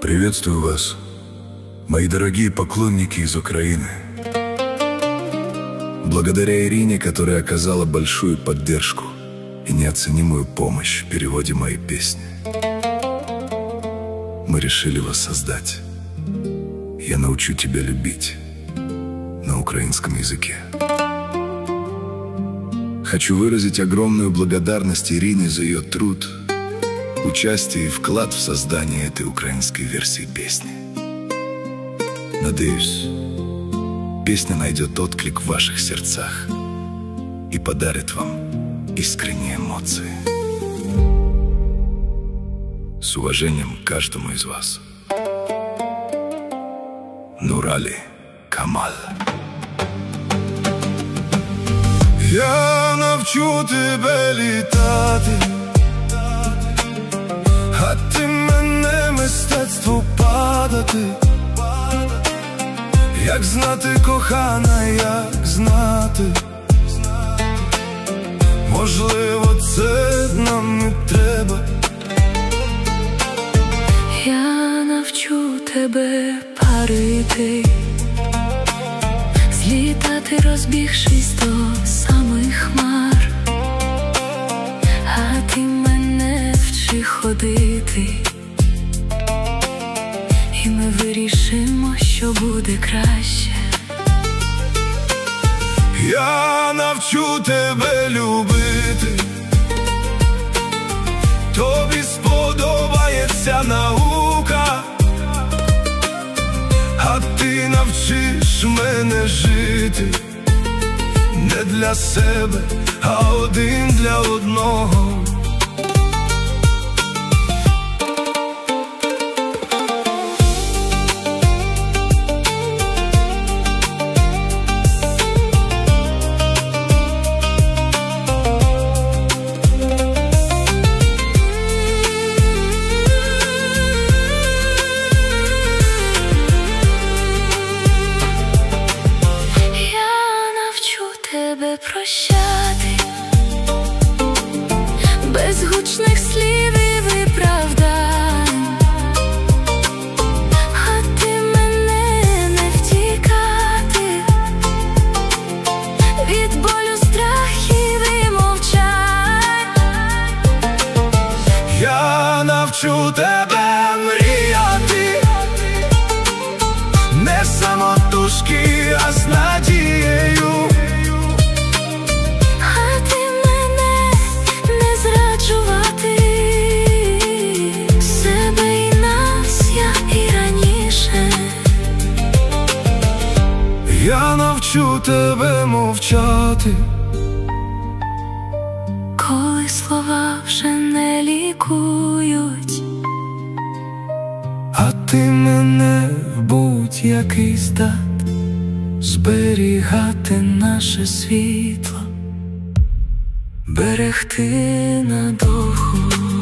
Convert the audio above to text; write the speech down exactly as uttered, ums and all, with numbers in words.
Приветствую вас, мои дорогие поклонники из Украины. Благодаря Ирине, которая оказала большую поддержку и неоценимую помощь в переводе моей песни, мы решили воссоздать «Я научу тебя любить» на украинском языке. Хочу выразить огромную благодарность Ирине за ее труд, участие и вклад в создание этой украинской версии песни. Надеюсь, песня найдет отклик в ваших сердцах и подарит вам искренние эмоции. С уважением к каждому из вас. Нурали Камал. Я навчу тебе літати, а ти мене мистецтву падати. Як знати, кохана, як знати. Можливо, це нам не треба. Я навчу тебе парити, злітати, розбігшись до самих хмар. А ти мене вчи ходити, і ми вирішимо, що буде краще. Я навчу тебе любити, тобі сподобається наука, а ти навчиш мене жити не для себе, а один для одного. Прощати без гучних слів і виправдань, а ти мене не втікати від болю, страхів і мовчань. Я навчу тебе мріяти, не самотужки, а з надією. Я навчу тебе мовчати, коли слова вже не лікують, а ти мене в будь-який стат зберігати наше світло, берегти надовго.